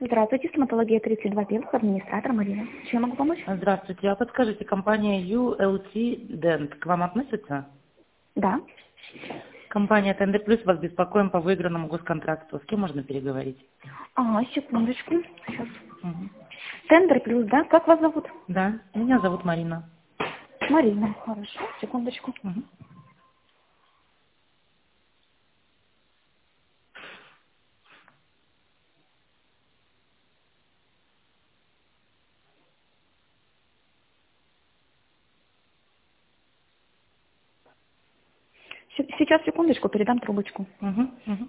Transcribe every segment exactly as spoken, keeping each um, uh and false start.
Здравствуйте, стоматология тридцать два белых, администратор Марина. Чем я могу помочь? Здравствуйте. А подскажите, компания ю эл ти Dent к вам относится? Да. Компания Tender Plus, вас беспокоим по выигранному госконтракту. С кем можно переговорить? Ага, секундочку. Сейчас. Мгм. Тендер плюс, да? Как вас зовут? Да, меня зовут Марина. Марина. Хорошо, секундочку. Мгм. Се- Сейчас, секундочку, передам трубочку. Мгм. Мгм.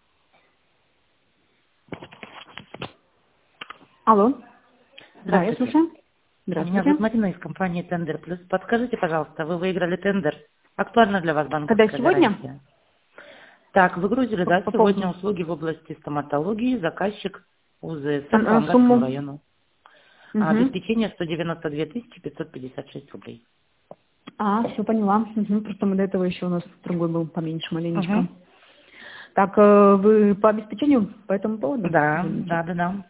Алло. Да, я Здравствуйте. слушаю. Меня Здравствуйте. зовут Марина из компании Tender Plus. Подскажите, пожалуйста, вы выиграли тендер. Актуальна для вас Когда банковская сегодня? гарантия? Так, вы грузили, По, да, по сегодня поводу услуги в области стоматологии, заказчик а, УЗСМ по а, Ангарскому сумму. району. А Угу. обеспечение сто девяносто две тысячи пятьсот пятьдесят шесть рублей. А, все поняла. Угу. Просто мы до этого еще у нас другой был поменьше маленечко. Угу. Так, э, вы по обеспечению по этому поводу? Да, Извините. да, да, да.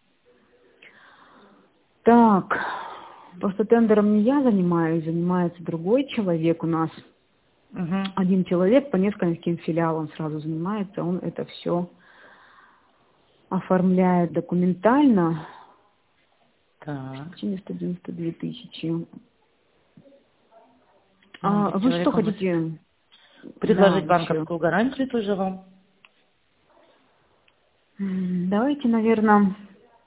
Так, просто тендером не я занимаюсь, занимается другой человек у нас. Угу. Один человек по нескольким филиалам сразу занимается, он это все оформляет документально. Так. четыреста девяносто две тысячи. Ну, А здесь вы что человек, он хотите? Да, предложить вообще. банковскую гарантию тоже вам. М, Давайте, наверное...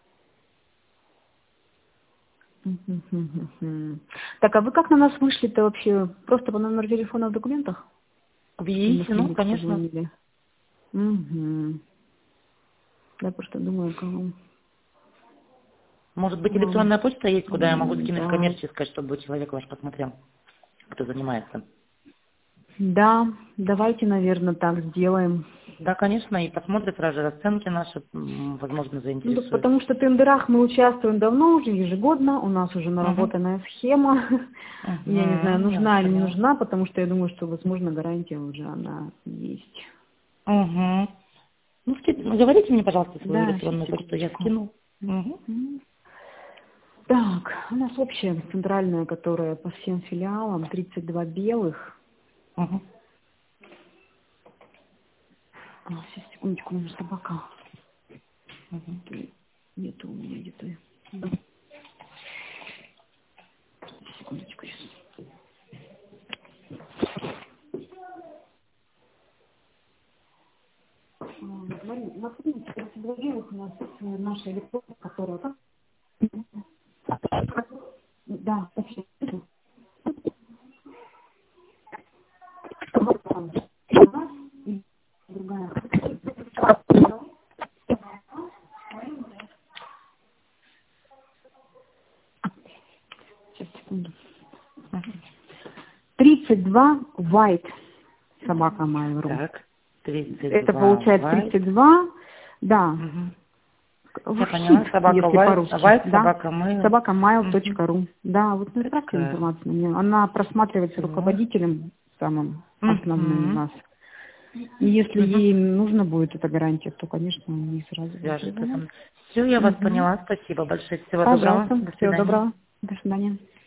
Так, а вы как на нас вышли-то вообще? Просто по номеру телефона в документах? В Или мы в ЕИСе, ну, клинику конечно. позвонили? Угу. Я просто думаю, кого... Может быть, Вам электронная почта есть, куда я могу скинуть да. коммерческое, чтобы человек ваш посмотрел, кто занимается. Да, давайте, наверное, так сделаем. Да, конечно, и посмотрит сразу же расценки наши, м, возможно, Ну, так заинтересует. потому что в тендерах мы участвуем давно уже, ежегодно. У нас уже Угу. наработанная схема. Я не знаю, Угу, я вас нужна или не поняла. нужна, потому что я думаю, что, возможно, гарантия уже она есть. Угу. Ну, ски- ну, говорите мне, пожалуйста, свою Да, сейчас, электронную почту, я секундочку. скину. Угу. Мгм. Так, у нас общая центральная, которая по всем филиалам, тридцать два белых. Угу. А, сейчас, секундочку, у меня собака. Угу. Нету у меня где-то. Секундочку, сейчас. Марина, у нас тридцать два белых у нас э, наша электронка, которая... как? Да, вообще. Вот там. Одна и другая. Сейчас, секунду. тридцать два white собака Mail.ru. Так, тридцать Это два получается вайт. тридцать два, да, Угу. Я хит, поняла. Собака если вайт, по-русски, вайт, да, собака мы. собака mail Угу. точка ру. Да, вот не отправьте Такая. информацию на нее. Она просматривается Все. руководителем самым основным у Угу. нас. И если Угу. ей нужно будет эта гарантия, то, конечно, мы ей сразу Свяжется со перезвоним. мной. Все, я вас Угу. поняла. Спасибо большое. Всего доброго. Пожалуйста, До всего свидания. доброго. До свидания.